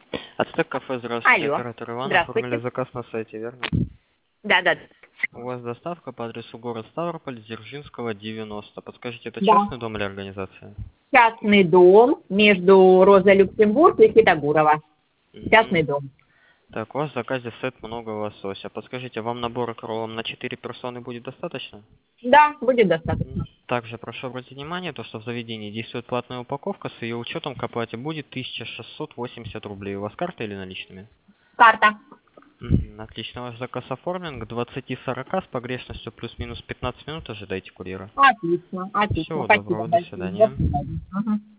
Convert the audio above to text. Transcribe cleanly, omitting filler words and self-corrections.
Ацтек кафе, здравствуйте, Алло, оператор Иван, оформили здравствуйте. заказ на сайте, верно? Да, да, У вас доставка по адресу город Ставрополь, Дзержинского, 90. Подскажите, это да. частный дом или организация? Частный дом между Роза Люксембург и Фитогурова. Частный Мгм. дом. Так, у вас в заказе сет много лосося. Подскажите, вам набора к роллам на 4 персоны будет достаточно? Да, будет Мгм. достаточно. Также прошу обратить внимание, то, что в заведении действует платная упаковка, с ее учетом к оплате будет 1680 рублей. У вас карта или наличными? Карта. Мгм. Отлично, ваш заказ оформлен к 20:40 с погрешностью плюс-минус 15 минут ожидайте курьера. Отлично, отлично. Всего Спасибо доброго, до большое. До свидания. свидания. Мгм.